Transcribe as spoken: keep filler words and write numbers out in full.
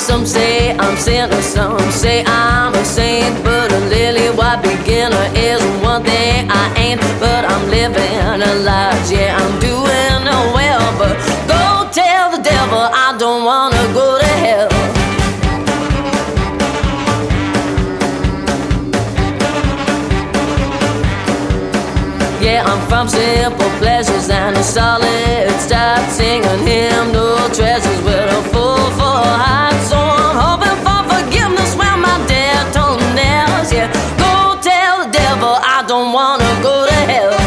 Some say I'm sinner, some say I'm a saint, but a lily-white beginner is one thing I ain't. But I'm living a life, yeah, I'm doing well. But go tell the devil I don't wanna go to hell. Yeah, I'm from simple pleasures and a solid start, singing hymn, no treasures with a full, full heart. So I'm hoping for forgiveness when my dead toenails. Yeah, go tell the devil I don't wanna go to hell.